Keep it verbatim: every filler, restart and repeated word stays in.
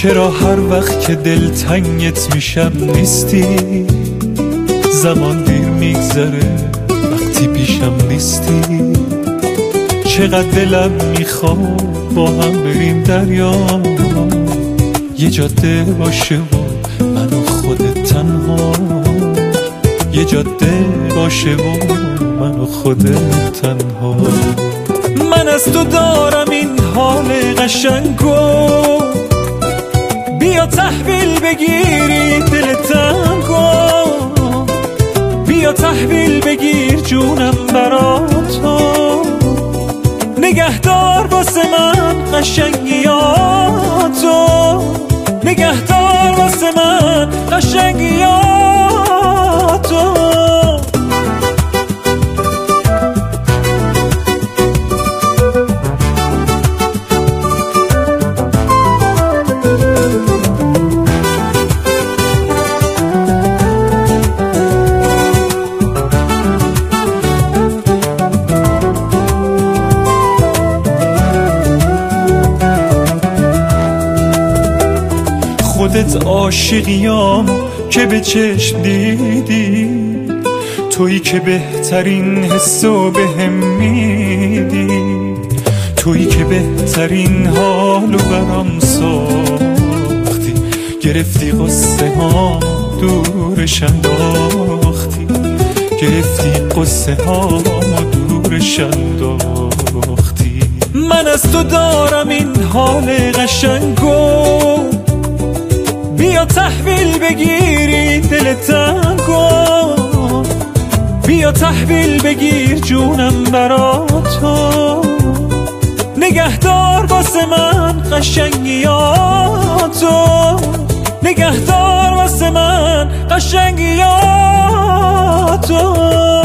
چرا هر وقت که دلتنگت میشم نیستی؟ زمان دیر میگذره وقتی پیشم نیستی. چقدر دلم میخواد با هم بریم دریا، یه جاده باشه و من و خودت تنها، یه جاده باشه و من و خودت تنها. من از تو دارم این حال قشنگو، بیا تحویل بگیری دل تنگو، بیا تحویل بگیر جونم برا تو، نگهدار واسه من قشنگیاتو، نگهدار واسه من قشنگیاتو. خودت عاشقیام که به چشم دیدی، تویی که بهترین حسو بهم میدی، تویی که بهترین حالو برام ساختی، گرفتی قصه ها دورش انداختی، گرفتی قصه ها دورش انداختی. من از تو دارم این حال قشنگو، بیا تحویل بگیری دل تنگو، بیا تحویل بگیر جونم برا تو، نگهدار واسه من قشنگیاتو، نگهدار واسه من قشنگیاتو.